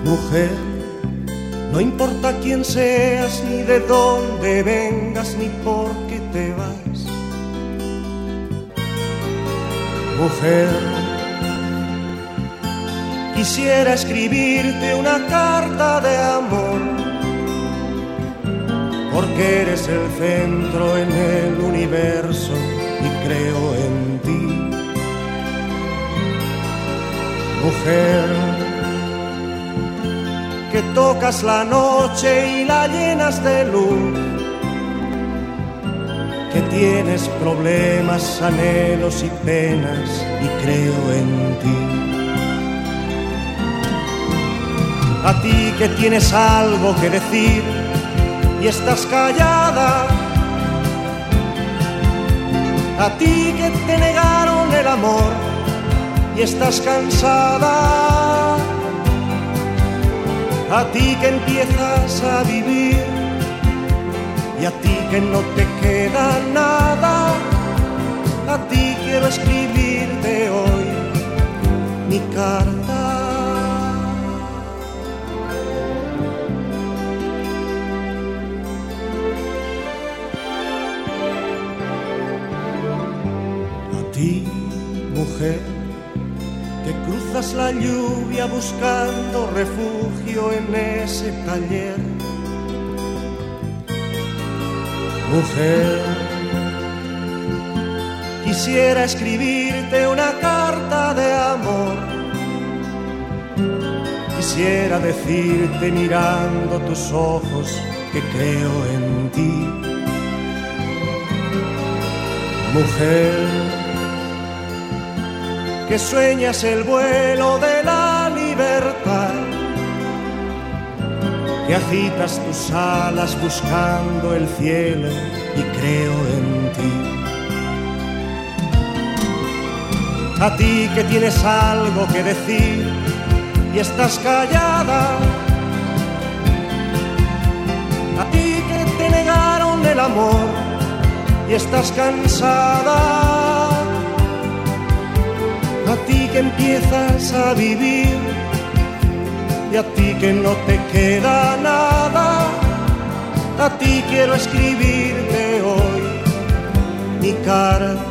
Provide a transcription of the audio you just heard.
Mujer, no importa quién seas, ni de dónde vengas, ni por qué te vas. Mujer, quisiera escribirte una carta de amor, porque eres el centro en el universo y creo en ti. Mujer, que tocas la noche y la llenas de luz, que tienes problemas, anhelos y penas y creo en ti. A ti que tienes algo que decir y estás callada, a ti que te negaron el amor y estás cansada, a ti que empiezas a vivir y a ti que no te queda nada, a ti quiero escribirte hoy mi carta. A ti, mujer, que cruzas la lluvia buscando refugio en ese taller. Mujer, quisiera escribirte una carta de amor, quisiera decirte mirando tus ojos que creo en ti. Mujer, que sueñas el vuelo de la libertad, que agitas tus alas buscando el cielo y creo en ti. A ti que tienes algo que decir y estás callada, a ti que te negaron el amor y estás cansada, a ti que empiezas a vivir y a ti que no te queda nada, a ti quiero escribirte hoy mi carta.